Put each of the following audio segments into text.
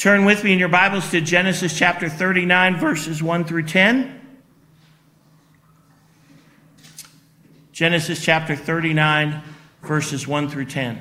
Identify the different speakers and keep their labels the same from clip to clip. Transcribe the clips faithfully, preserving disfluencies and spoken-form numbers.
Speaker 1: Turn with me in your Bibles to Genesis chapter thirty-nine, verses one through ten. Genesis chapter thirty-nine, verses one through ten.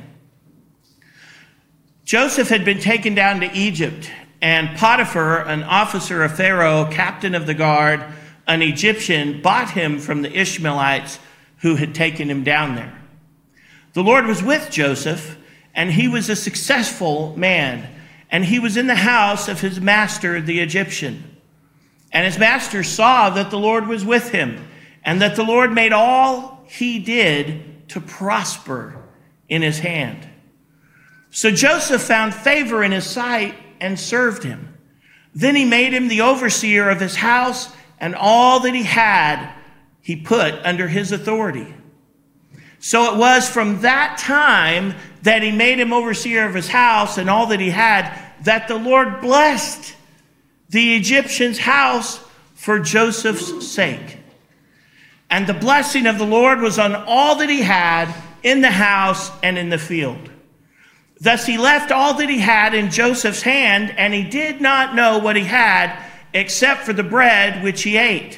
Speaker 1: Joseph had been taken down to Egypt, and Potiphar, an officer of Pharaoh, captain of the guard, an Egyptian, bought him from the Ishmaelites who had taken him down there. The Lord was with Joseph, and he was a successful man, and he was in the house of his master, the Egyptian. And his master saw that the Lord was with him, and that the Lord made all he did to prosper in his hand. So Joseph found favor in his sight and served him. Then he made him the overseer of his house, and all that he had he put under his authority. So it was from that time that he made him overseer of his house and all that he had, that the Lord blessed the Egyptian's house for Joseph's sake. And the blessing of the Lord was on all that he had in the house and in the field. Thus he left all that he had in Joseph's hand, and he did not know what he had except for the bread which he ate.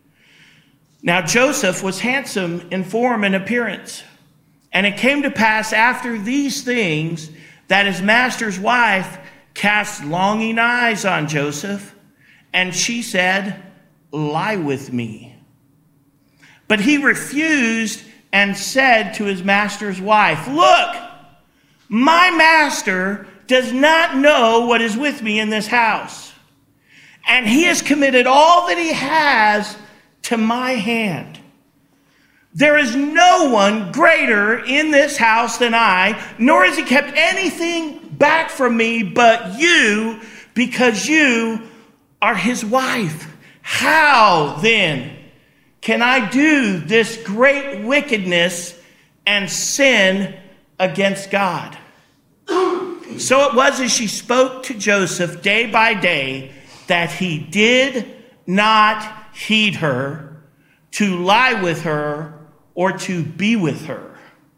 Speaker 1: Now Joseph was handsome in form and appearance. And it came to pass after these things that his master's wife cast longing eyes on Joseph, and she said, "Lie with me." But he refused and said to his master's wife, "Look, my master does not know what is with me in this house, and he has committed all that he has to my hand. There is no one greater in this house than I, nor has he kept anything back from me but you, because you are his wife. How then can I do this great wickedness and sin against God?" So it was as she spoke to Joseph day by day that he did not heed her, to lie with her, or to be with her.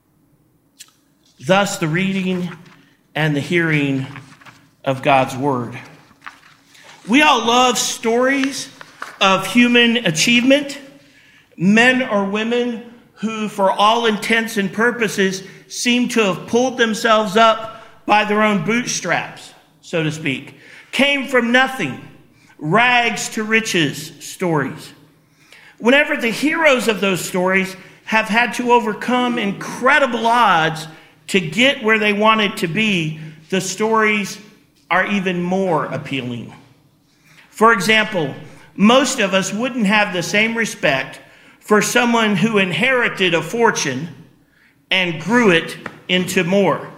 Speaker 1: Thus the reading and the hearing of God's word. We all love stories of human achievement, men or women who, for all intents and purposes, seem to have pulled themselves up by their own bootstraps, so to speak, came from nothing, rags to riches stories. Whenever the heroes of those stories have had to overcome incredible odds to get where they wanted to be, the stories are even more appealing. For example, most of us wouldn't have the same respect for someone who inherited a fortune and grew it into more,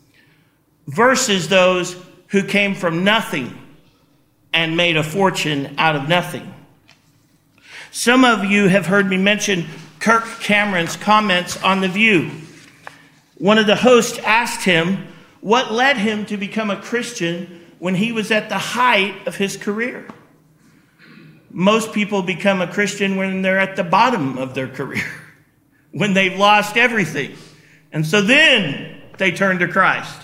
Speaker 1: versus those who came from nothing and made a fortune out of nothing. Some of you have heard me mention Kirk Cameron's comments on The View. One of the hosts asked him what led him to become a Christian when he was at the height of his career. Most people become a Christian when they're at the bottom of their career, when they've lost everything. And so then they turn to Christ.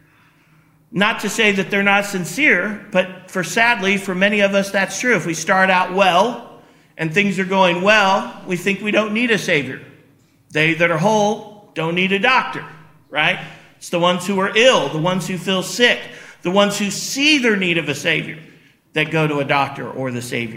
Speaker 1: Not to say that they're not sincere, but for sadly, for many of us, that's true. If we start out well and things are going well, we think we don't need a Savior. They that are whole don't need a doctor, right? It's the ones who are ill, the ones who feel sick, the ones who see their need of a Savior that go to a doctor or the Savior.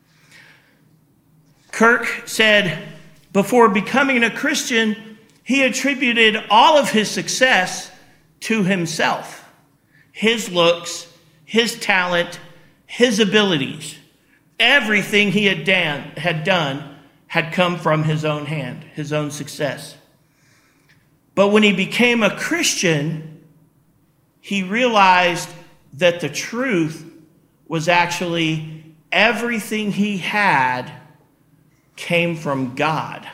Speaker 1: Kirk said, before becoming a Christian, he attributed all of his success to himself, his looks, his talent, his abilities. Everything he had done, had done had come from his own hand, his own success. But when he became a Christian, he realized that the truth was actually everything he had came from God.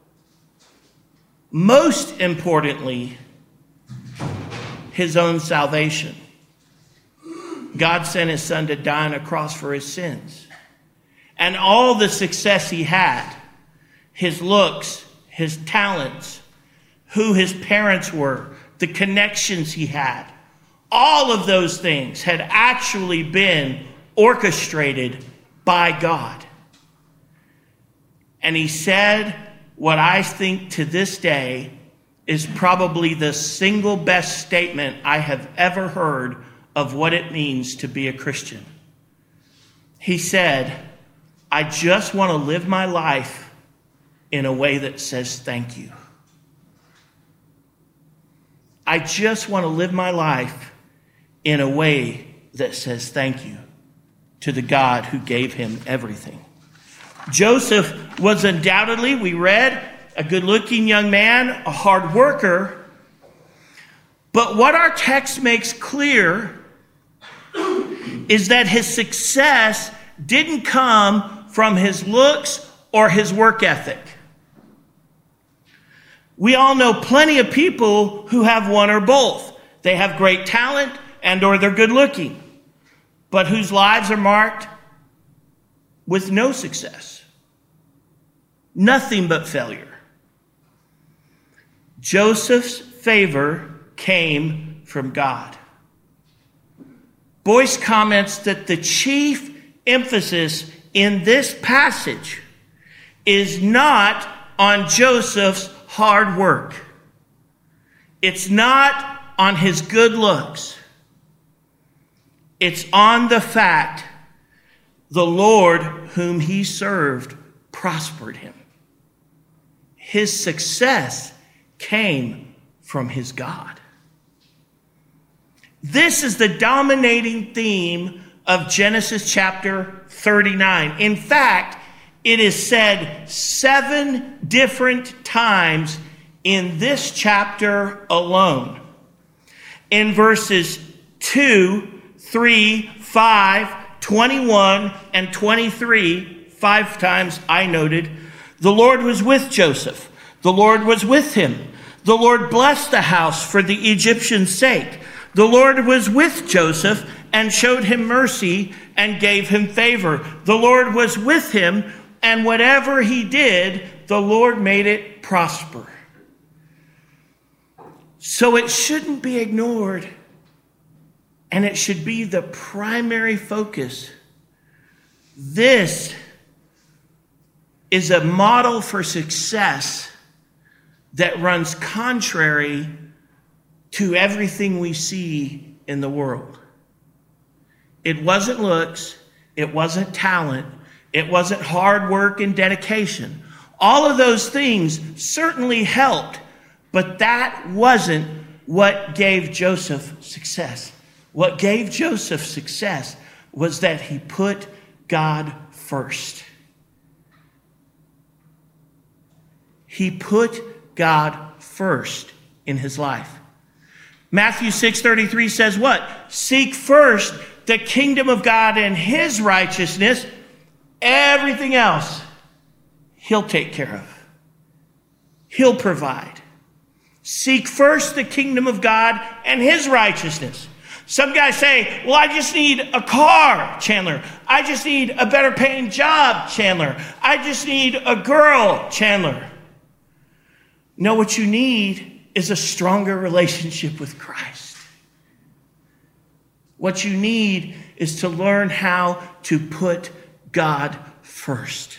Speaker 1: Most importantly, his own salvation. God sent his son to die on a cross for his sins. And all the success he had, his looks, his talents, who his parents were, the connections he had, All of those things had actually been orchestrated by God. And he said what I think to this day is probably the single best statement I have ever heard of what it means to be a Christian. He said, I just want to live my life in a way that says thank you. I just want to live my life in a way that says thank you to the God who gave him everything. Joseph was undoubtedly, we read, a good-looking young man, a hard worker. But what our text makes clear is that his success didn't come from his looks or his work ethic. We all know plenty of people who have one or both. They have great talent and or they're good looking, but whose lives are marked with no success. Nothing but failure. Joseph's favor came from God. Boyce comments that the chief emphasis in this passage is not on Joseph's hard work. It's not on his good looks. It's on the fact the Lord whom he served prospered him. His success came from his God. This is the dominating theme of Genesis chapter thirty-nine. In fact, it is said seven different times in this chapter alone. In verses two, three, five, twenty-one, and twenty-three, five times I noted, the Lord was with Joseph. The Lord was with him. The Lord blessed the house for the Egyptians' sake. The Lord was with Joseph and showed him mercy and gave him favor. The Lord was with him, and whatever he did, the Lord made it prosper. So it shouldn't be ignored, and it should be the primary focus. This is a model for success that runs contrary to everything we see in the world. It wasn't looks, it wasn't talent, it wasn't hard work and dedication. All of those things certainly helped, but that wasn't what gave Joseph success. What gave Joseph success was that he put God first. He put God first in his life. Matthew six thirty-three says what? Seek first the kingdom of God and his righteousness. Everything else he'll take care of. He'll provide. Seek first the kingdom of God and his righteousness. Some guys say, well, I just need a car, Chandler. I just need a better paying job, Chandler. I just need a girl, Chandler. No, what you need is a stronger relationship with Christ. What you need is to learn how to put God first.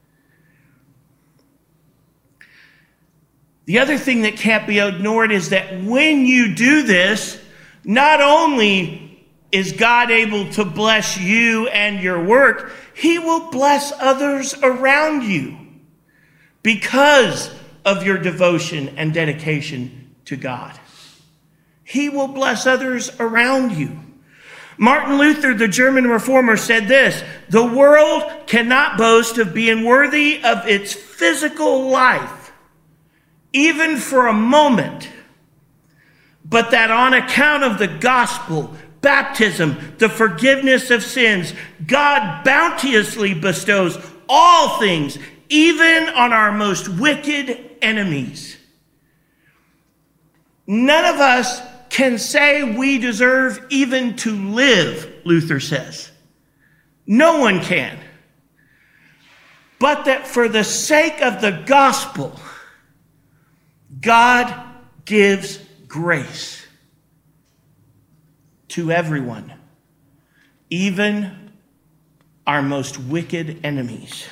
Speaker 1: The other thing that can't be ignored is that when you do this, not only is God able to bless you and your work, he will bless others around you because of your devotion and dedication to God. He will bless others around you. Martin Luther, the German reformer, said this: the world cannot boast of being worthy of its physical life, even for a moment, but that on account of the gospel, baptism, the forgiveness of sins, God bounteously bestows all things, even on our most wicked enemies. None of us can say we deserve even to live, Luther says. No one can. But that for the sake of the gospel, God gives grace. to everyone, even our most wicked enemies.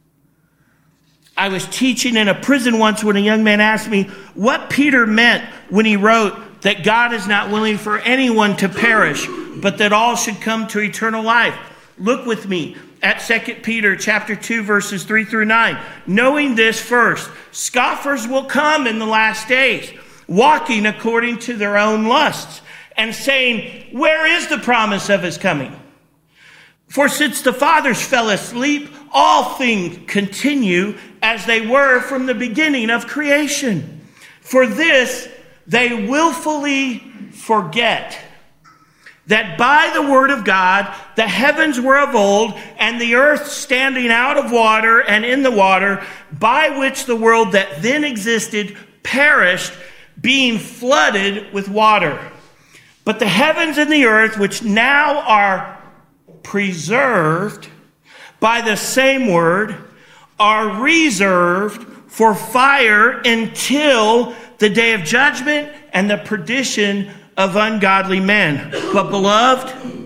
Speaker 1: I was teaching in a prison once when a young man asked me what Peter meant when he wrote that God is not willing for anyone to perish, but that all should come to eternal life. Look with me at Second Peter chapter two, verses three through nine. Knowing this first, scoffers will come in the last days, walking according to their own lusts, and saying, where is the promise of his coming? For since the fathers fell asleep, all things continue as they were from the beginning of creation. For this they willfully forget that by the word of God the heavens were of old, and the earth standing out of water and in the water, by which the world that then existed perished, being flooded with water. But the heavens and the earth, which now are preserved by the same word, are reserved for fire until the day of judgment and the perdition of ungodly men. But beloved,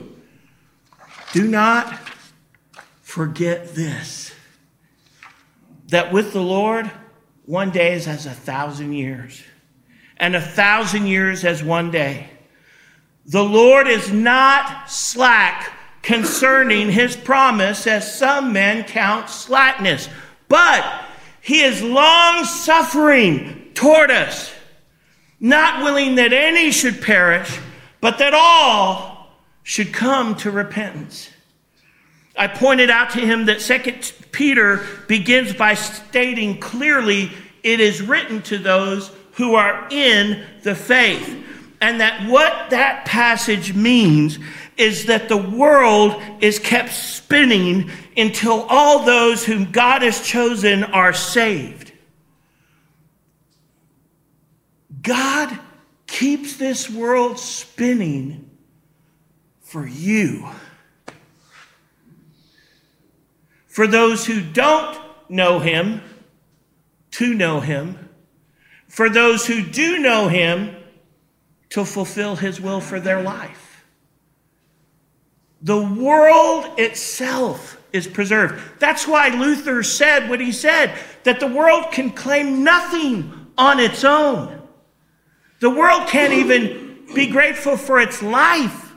Speaker 1: do not forget this, that with the Lord, one day is as a thousand years, and a thousand years as one day. The Lord is not slack concerning his promise, as some men count slackness, but he is long-suffering toward us, not willing that any should perish, but that all should come to repentance. I pointed out to him that Second Peter begins by stating clearly it is written to those who are in the faith, and that what that passage means is that the world is kept spinning until all those whom God has chosen are saved. God keeps this world spinning for you. For those who don't know him, to know him. For those who do know him, to fulfill his will for their life. The world itself is preserved. That's why Luther said what he said, that the world can claim nothing on its own. The world can't even be grateful for its life,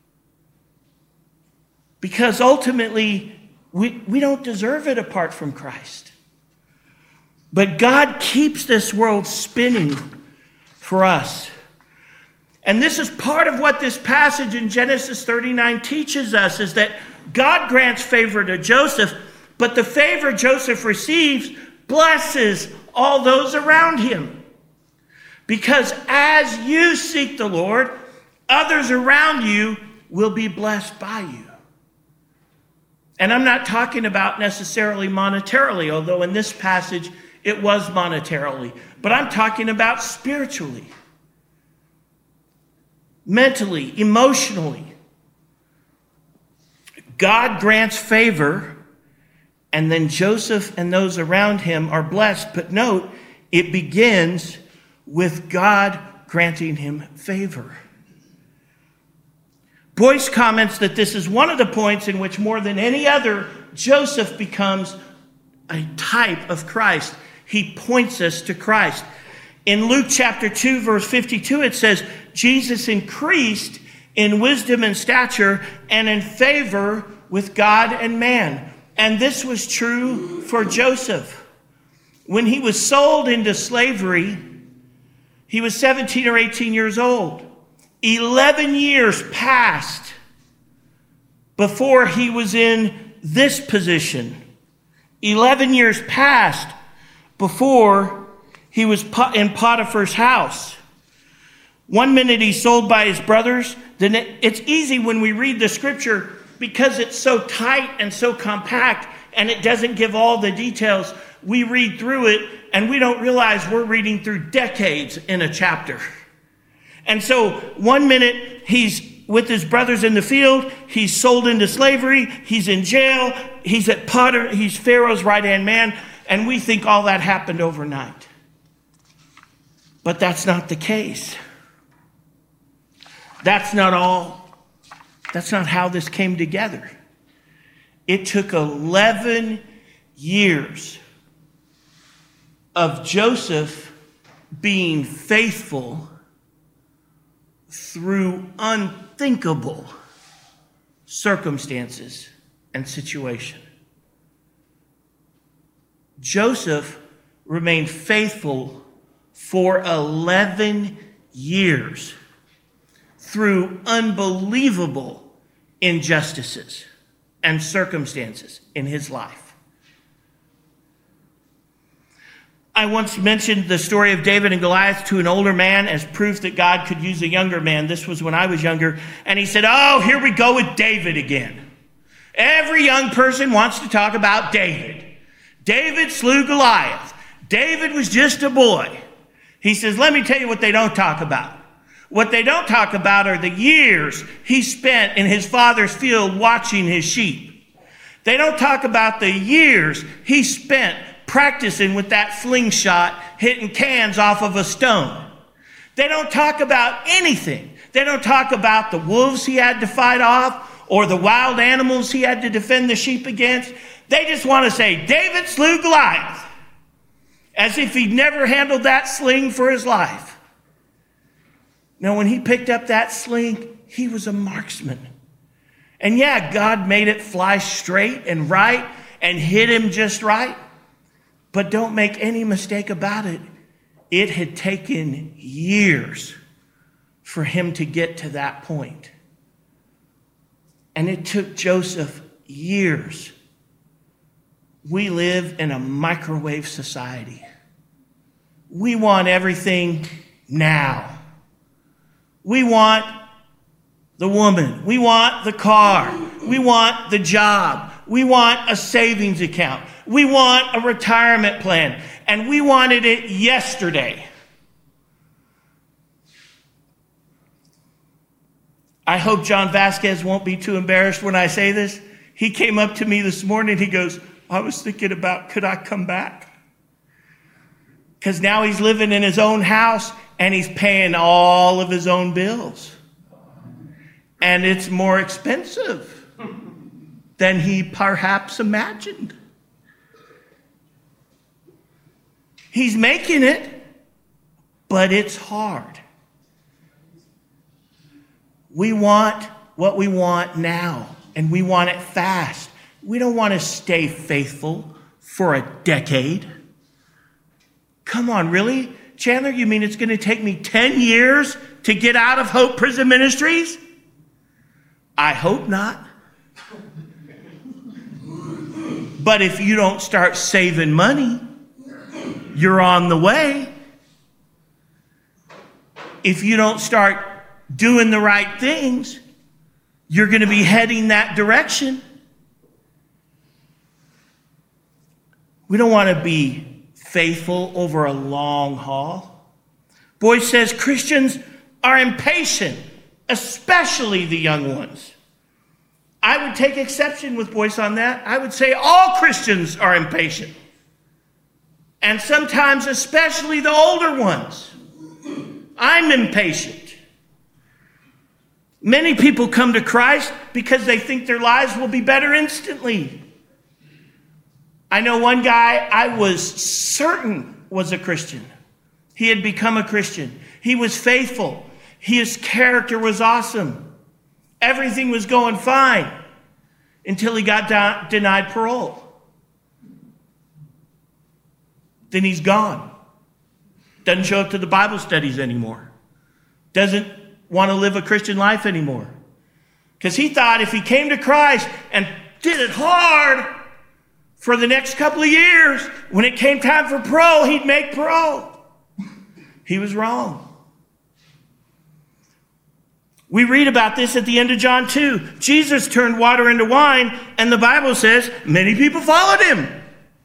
Speaker 1: because ultimately we, we don't deserve it apart from Christ. But God keeps this world spinning for us. And this is part of what this passage in Genesis thirty-nine teaches us, is that God grants favor to Joseph, but the favor Joseph receives blesses all those around him. Because as you seek the Lord, others around you will be blessed by you. And I'm not talking about necessarily monetarily, although in this passage it was monetarily, but I'm talking about spiritually. Mentally, emotionally. God grants favor, and then Joseph and those around him are blessed. But note, it begins with God granting him favor. Boyce comments that this is one of the points in which more than any other, Joseph becomes a type of Christ. He points us to Christ. In Luke chapter two, verse fifty-two, it says, Jesus increased in wisdom and stature and in favor with God and man. And this was true for Joseph. When he was sold into slavery, he was seventeen or eighteen years old. eleven years passed before he was in this position. eleven years passed before he was in Potiphar's house. One minute he's sold by his brothers. Then it, it's easy when we read the scripture, because it's so tight and so compact and it doesn't give all the details. We read through it and we don't realize we're reading through decades in a chapter. And so one minute he's with his brothers in the field, he's sold into slavery, he's in jail, he's at Potter, he's Pharaoh's right-hand man, and we think all that happened overnight. But that's not the case. That's not all That's not how this came together. It took eleven years of Joseph being faithful through unthinkable circumstances and situation. Joseph remained faithful for eleven years through unbelievable injustices and circumstances in his life. I once mentioned the story of David and Goliath to an older man as proof that God could use a younger man. This was when I was younger. And he said, oh, here we go with David again. Every young person wants to talk about David. David slew Goliath. David was just a boy. He says, let me tell you what they don't talk about. What they don't talk about are the years he spent in his father's field watching his sheep. They don't talk about the years he spent practicing with that slingshot, hitting cans off of a stone. They don't talk about anything. They don't talk about the wolves he had to fight off or the wild animals he had to defend the sheep against. They just want to say, David slew Goliath, as if he'd never handled that sling for his life. Now, when he picked up that sling, he was a marksman. And yeah, God made it fly straight and right and hit him just right. But don't make any mistake about it. It had taken years for him to get to that point. And it took Joseph years. We live in a microwave society. We want everything now. We want the woman. We want the car. We want the job. We want a savings account. We want a retirement plan. And we wanted it yesterday. I hope John Vasquez won't be too embarrassed when I say this. He came up to me this morning. He goes, I was thinking about, could I come back? Because now he's living in his own house and he's paying all of his own bills. And it's more expensive than he perhaps imagined. He's making it, but it's hard. We want what we want now, and we want it fast. We don't want to stay faithful for a decade. Come on, really? Chandler, you mean it's going to take me ten years to get out of Hope Prison Ministries? I hope not. But if you don't start saving money, you're on the way. If you don't start doing the right things, you're going to be heading that direction. We don't want to be faithful over a long haul. Boyce says Christians are impatient, especially the young ones. I would take exception with Boyce on that. I would say all Christians are impatient. And sometimes especially the older ones. I'm impatient. Many people come to Christ because they think their lives will be better instantly. I know one guy I was certain was a Christian. He had become a Christian. He was faithful. His character was awesome. Everything was going fine until he got de- denied parole. Then he's gone. Doesn't show up to the Bible studies anymore. Doesn't want to live a Christian life anymore. Because he thought if he came to Christ and did it hard for the next couple of years, when it came time for parole, he'd make parole. He was wrong. We read about this at the end of John two. Jesus turned water into wine, and the Bible says many people followed him.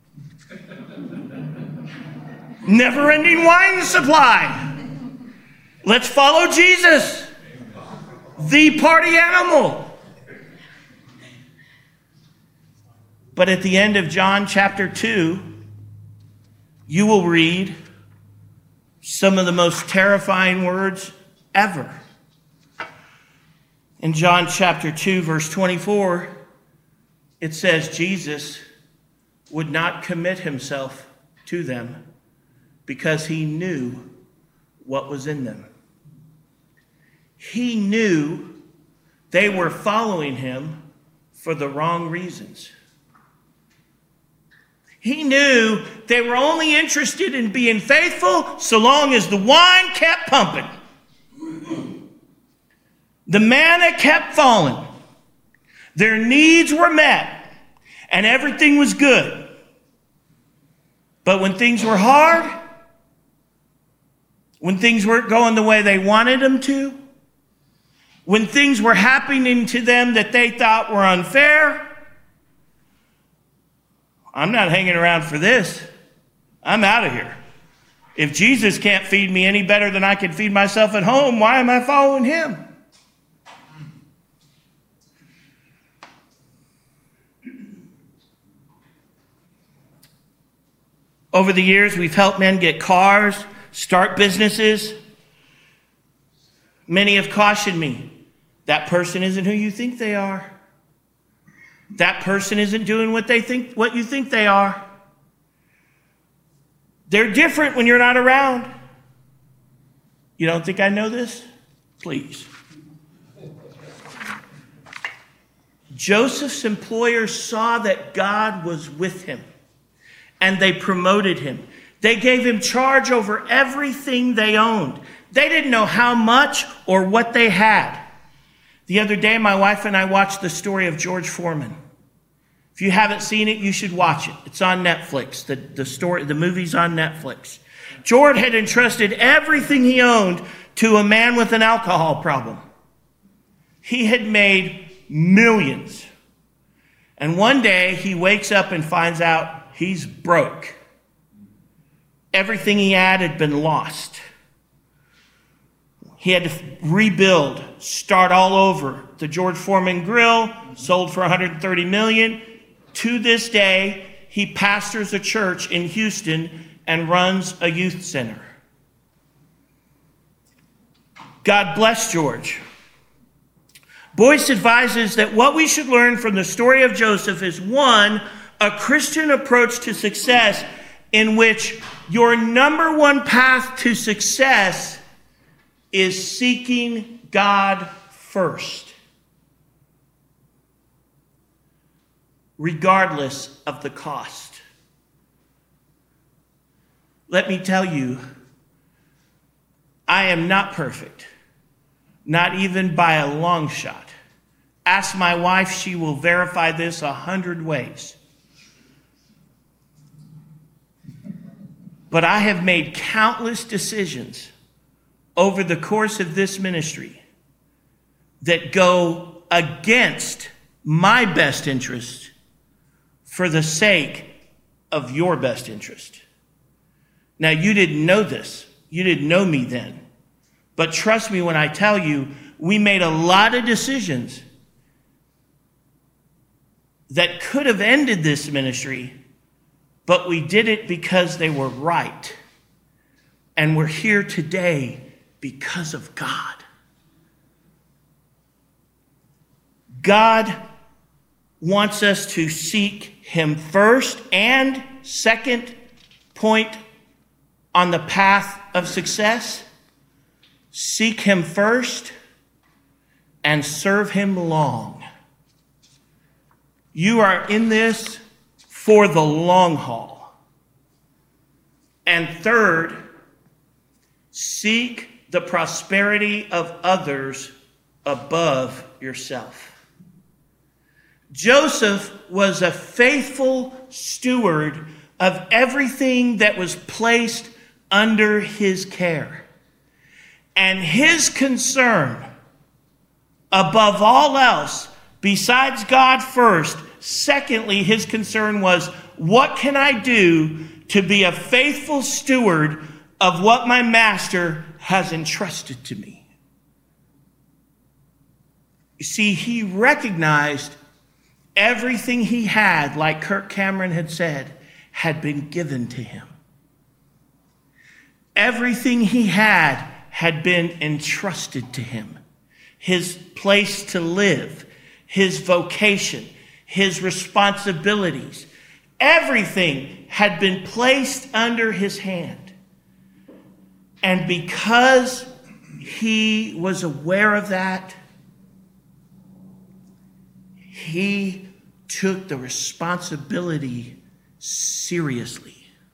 Speaker 1: Never-ending wine supply. Let's follow Jesus, the party animal. But at the end of John chapter two, you will read some of the most terrifying words ever. In John chapter two, verse twenty-four, it says Jesus would not commit himself to them because he knew what was in them. He knew they were following him for the wrong reasons. He knew they were only interested in being faithful so long as the wine kept pumping. The manna kept falling. Their needs were met, and everything was good. But when things were hard, when things weren't going the way they wanted them to, when things were happening to them that they thought were unfair, I'm not hanging around for this. I'm out of here. If Jesus can't feed me any better than I can feed myself at home, why am I following him? Over the years, we've helped men get cars, start businesses. Many have cautioned me, that person isn't who you think they are. That person isn't doing what they think, what you think they are. They're different when you're not around. You don't think I know this? Please. Joseph's employers saw that God was with him, and they promoted him. They gave him charge over everything they owned. They didn't know how much or what they had. The other day, my wife and I watched the story of George Foreman. If you haven't seen it, you should watch it. It's on Netflix. The, the story, the movie's on Netflix. George had entrusted everything he owned to a man with an alcohol problem. He had made millions. And one day, he wakes up and finds out he's broke. Everything he had had been lost. He had to rebuild, start all over. The George Foreman Grill sold for one hundred thirty million dollars. To this day, he pastors a church in Houston and runs a youth center. God bless George. Boyce advises that what we should learn from the story of Joseph is, one, a Christian approach to success in which your number one path to success is seeking God first, regardless of the cost. Let me tell you, I am not perfect, not even by a long shot. Ask my wife, she will verify this a hundred ways. But I have made countless decisions over the course of this ministry that go against my best interest for the sake of your best interest. Now, you didn't know this. You didn't know me then. But trust me when I tell you, we made a lot of decisions that could have ended this ministry, but we did it because they were right. And we're here today because of God. God wants us to seek him first, and second point on the path of success, seek him first and serve him long. You are in this for the long haul. And third, seek the prosperity of others above yourself. Joseph was a faithful steward of everything that was placed under his care. And his concern, above all else, besides God first, secondly, his concern was, what can I do to be a faithful steward of what my master has entrusted to me? You see, he recognized everything he had, like Kirk Cameron had said, had been given to him. Everything he had had been entrusted to him. his place to live, his vocation, his responsibilities. Everything had been placed under his hand. And because he was aware of that, he took the responsibility seriously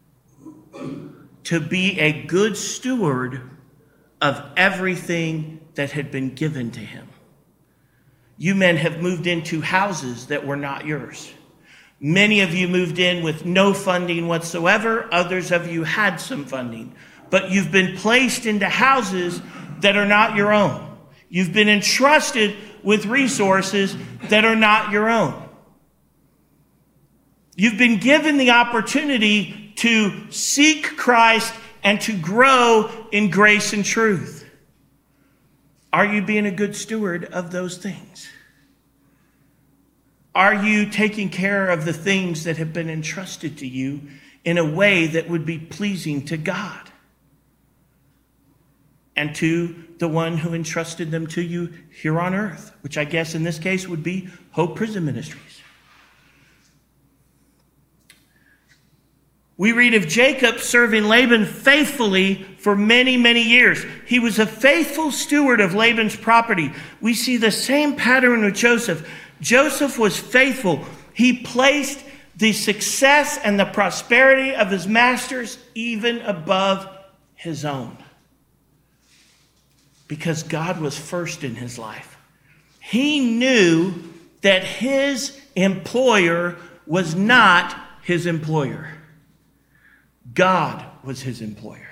Speaker 1: to be a good steward of everything that had been given to him. You men have moved into houses that were not yours. Many of you moved in with no funding whatsoever. Others of you had some funding. But you've been placed into houses that are not your own. You've been entrusted with resources that are not your own. You've been given the opportunity to seek Christ and to grow in grace and truth. Are you being a good steward of those things? Are you taking care of the things that have been entrusted to you in a way that would be pleasing to God and to the one who entrusted them to you here on earth, which I guess in this case would be Hope Prison Ministries? We read of Jacob serving Laban faithfully for many, many years. He was a faithful steward of Laban's property. We see the same pattern with Joseph. Joseph was faithful. He placed the success and the prosperity of his masters even above his own, because God was first in his life. He knew that his employer was not his employer. God was his employer.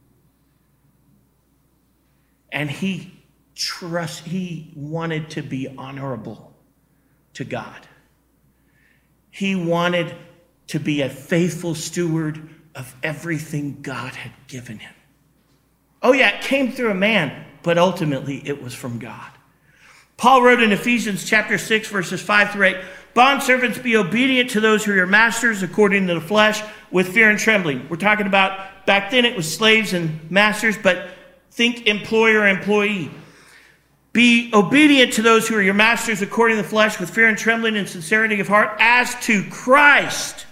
Speaker 1: And he trust, he wanted to be honorable to God. He wanted to be a faithful steward of everything God had given him. Oh yeah, it came through a man, but ultimately it was from God. Paul wrote in Ephesians chapter six, verses five through eight, "Bondservants, be obedient to those who are your masters according to the flesh, with fear and trembling." We're talking about, back then it was slaves and masters, but think employer, employee. "Be obedient to those who are your masters according to the flesh, with fear and trembling and sincerity of heart, as to Christ,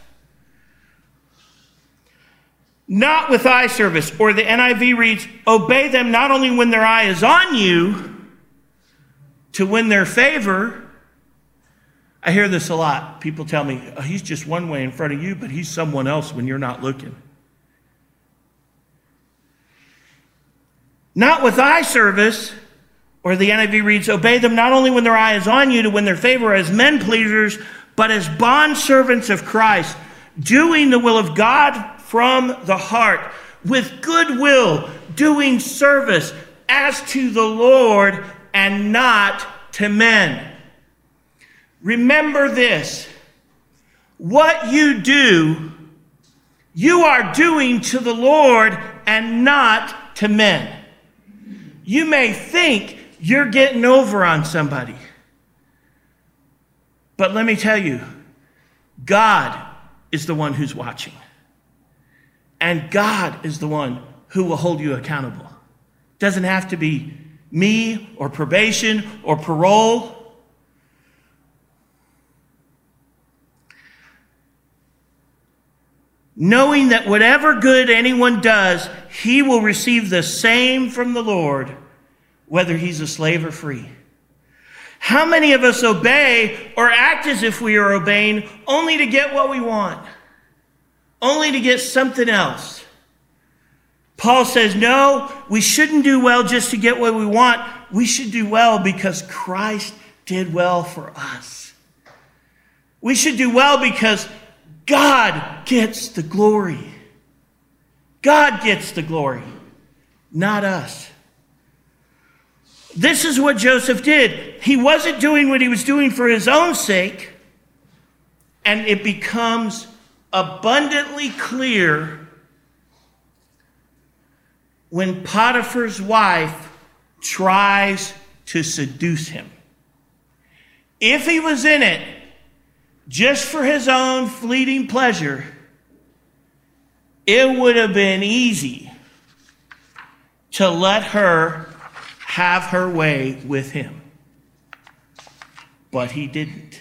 Speaker 1: not with eye service." Or the N I V reads, "Obey them not only when their eye is on you, to win their favor." I hear this a lot. People tell me, oh, he's just one way in front of you, but he's someone else when you're not looking. Not with eye service, or the N I V reads, "Obey them not only when their eye is on you to win their favor as men pleasers, but as bondservants of Christ, doing the will of God from the heart, with good will, doing service as to the Lord and not to men." Remember this: what you do, you are doing to the Lord and not to men. You may think you're getting over on somebody, but let me tell you, God is the one who's watching, and God is the one who will hold you accountable. Doesn't have to be me or probation or parole. Knowing that whatever good anyone does, he will receive the same from the Lord, whether he's a slave or free. How many of us obey or act as if we are obeying only to get what we want, only to get something else? Paul says, no, we shouldn't do well just to get what we want. We should do well because Christ did well for us. We should do well because God gets the glory. God gets the glory, not us. This is what Joseph did. He wasn't doing what he was doing for his own sake, and it becomes abundantly clear when Potiphar's wife tries to seduce him. If he was in it just for his own fleeting pleasure, it would have been easy to let her have her way with him. But he didn't.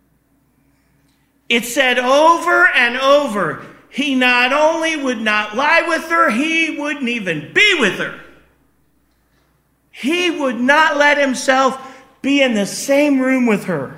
Speaker 1: It said over and over, he not only would not lie with her, he wouldn't even be with her. He would not let himself be in the same room with her.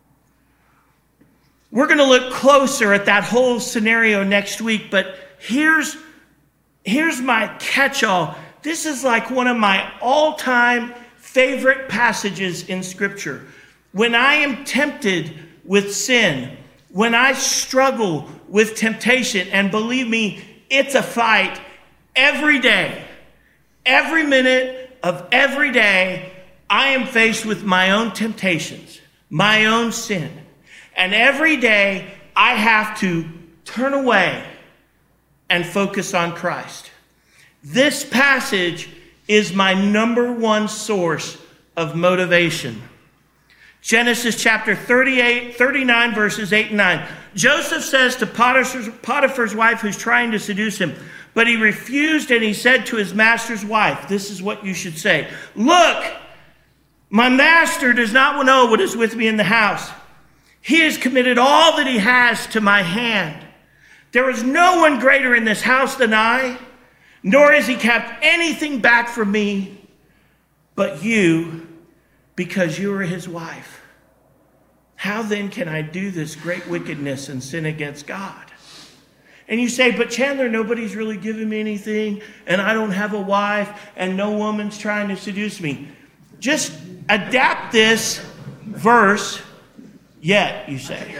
Speaker 1: We're going to look closer at that whole scenario next week, but here's, here's my catch-all. This is like one of my all-time favorite passages in Scripture. When I am tempted with sin, when I struggle with temptation, and believe me, it's a fight every day, every minute of every day, I am faced with my own temptations, my own sin. And every day I have to turn away and focus on Christ. This passage is my number one source of motivation. Genesis chapter thirty-eight, thirty-nine, verses eight and nine. Joseph says to Potiphar's, Potiphar's wife who's trying to seduce him, but he refused and he said to his master's wife, this is what you should say. Look, my master does not know what is with me in the house. He has committed all that he has to my hand. There is no one greater in this house than I, nor has he kept anything back from me but you, because you are his wife. How then can I do this great wickedness and sin against God? And you say, but Chandler, nobody's really given me anything, and I don't have a wife, and no woman's trying to seduce me. Just adapt this verse, yet, you say.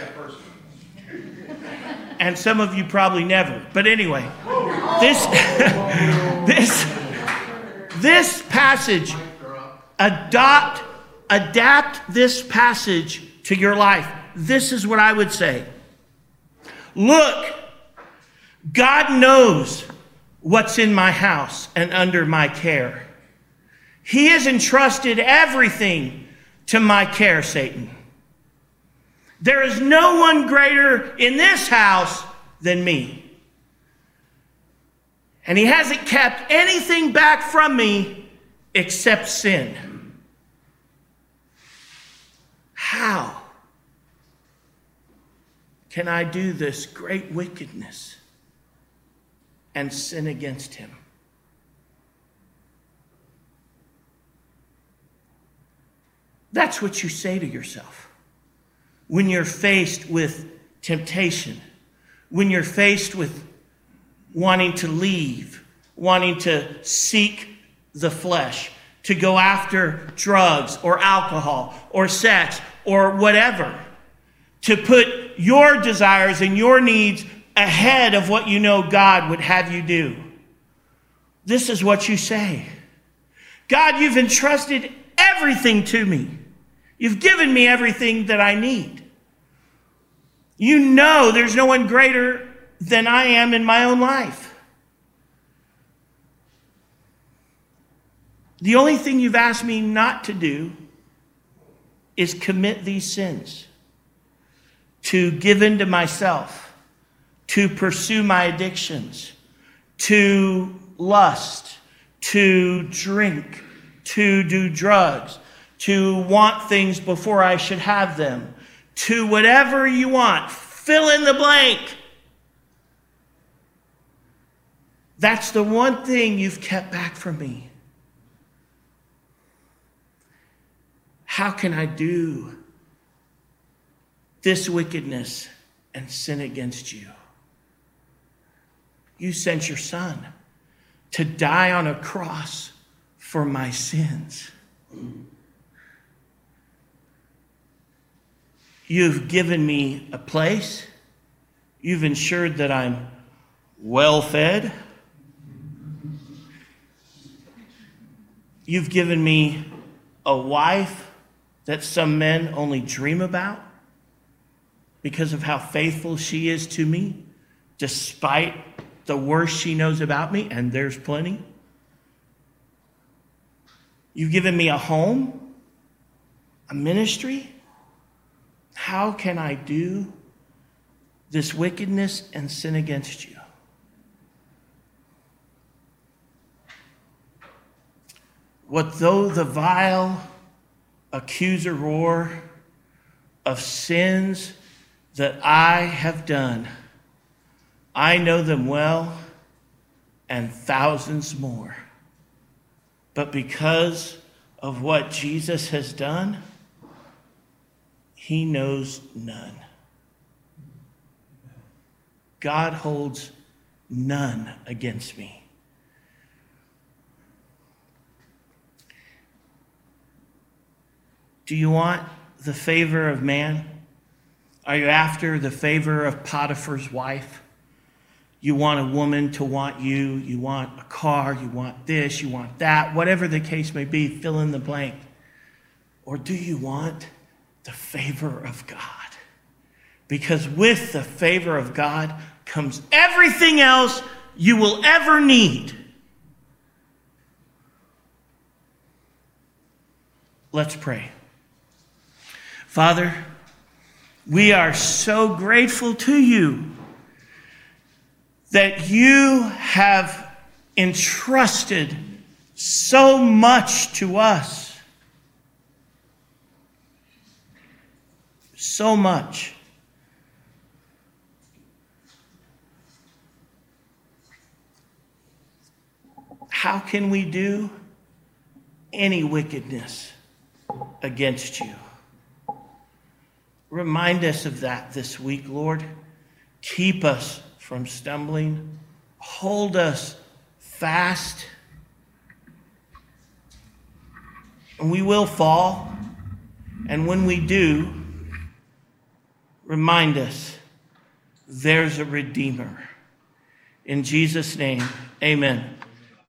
Speaker 1: And some of you probably never. But anyway, this, this, this passage, adopt, adapt this passage to your life. This is what I would say. Look, God knows what's in my house and under my care. He has entrusted everything to my care, Satan. There is no one greater in this house than me. And he hasn't kept anything back from me except sin. How can I do this great wickedness and sin against him? That's what you say to yourself. When you're faced with temptation, when you're faced with wanting to leave, wanting to seek the flesh, to go after drugs or alcohol or sex or whatever, to put your desires and your needs ahead of what you know God would have you do. This is what you say. God, you've entrusted everything to me. You've given me everything that I need. You know there's no one greater than I am in my own life. The only thing you've asked me not to do is commit these sins, to give in to myself, to pursue my addictions, to lust, to drink, to do drugs, to want things before I should have them, to whatever you want. Fill in the blank. That's the one thing you've kept back from me. How can I do this wickedness and sin against you? You sent your son to die on a cross for my sins. You've given me a place. You've ensured that I'm well fed. You've given me a wife that some men only dream about because of how faithful she is to me, despite the worst she knows about me, and there's plenty. You've given me a home, a ministry. How can I do this wickedness and sin against you? what though the vile accuser roar of sins that I have done, I know them well and thousands more. But because of what Jesus has done, he knows none. God holds none against me. Do you want the favor of man? Are you after the favor of Potiphar's wife? You want a woman to want you. You want a car. You want this. You want that. Whatever the case may be, fill in the blank. Or do you want the favor of God? Because with the favor of God comes everything else you will ever need. Let's pray. Father, we are so grateful to you that you have entrusted so much to us. So much. How can we do any wickedness against you? Remind us of that this week, Lord. Keep us from stumbling. Hold us fast. And we will fall. And when we do, remind us there's a Redeemer. In Jesus' name, amen.